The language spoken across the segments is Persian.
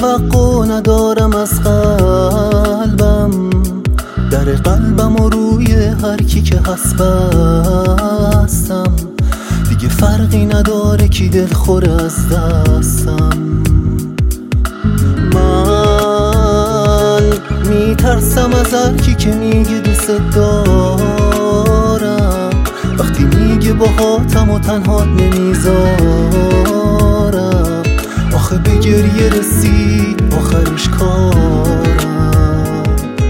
توقع ندارم از قلبم، در قلبم و روی هر کی که هست بستم. دیگه فرقی نداره کی دلخور از دستم. من میترسم از هر کی که میگه دوست دارم، وقتی میگه باهاتم و تنهات نمیذارم. آخه به گریه رسید آخرش کارم.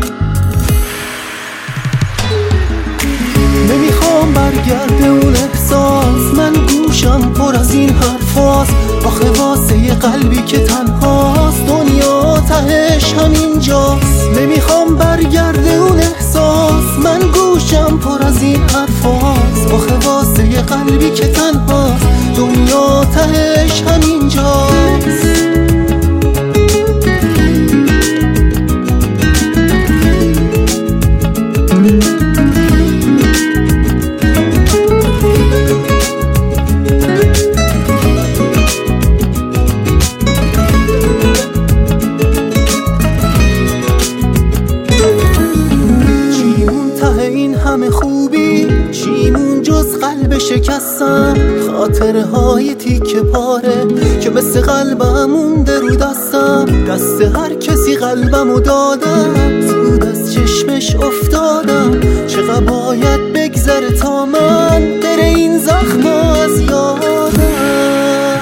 نمیخوام برگرده اون احساس، من گوشم پر از این حرفاست. آخه واسه یه قلبی که تنهاست دنیا تهش همینجاست. نمیخوام برگرده اون احساس، من گوشم پر از این حرفاست. آخه واسه یه قلبی که تنهاست دنیا تهش همینجاست. همه خوبی چیمون جز قلب شکستم، خاطره های تیکه پاره که مثل قلبم مونده رو دستم. دست هر کسی قلبمو دادم، زود از چشمش افتادم. چقدر باید بگذره تا من بره این زخم از یادم.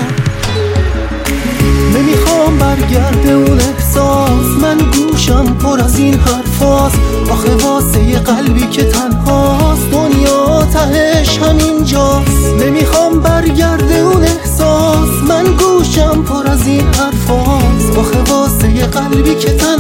نمیخوام برگرده اون احساس، من گوشم پر از این حرفاست. آخه واسه یه قلبی که تنهاست دنیا تهش همینجاست. نمیخوام برگرده اون احساس، من گوشم پر از این حرفاست. آخه واسه یه قلبی که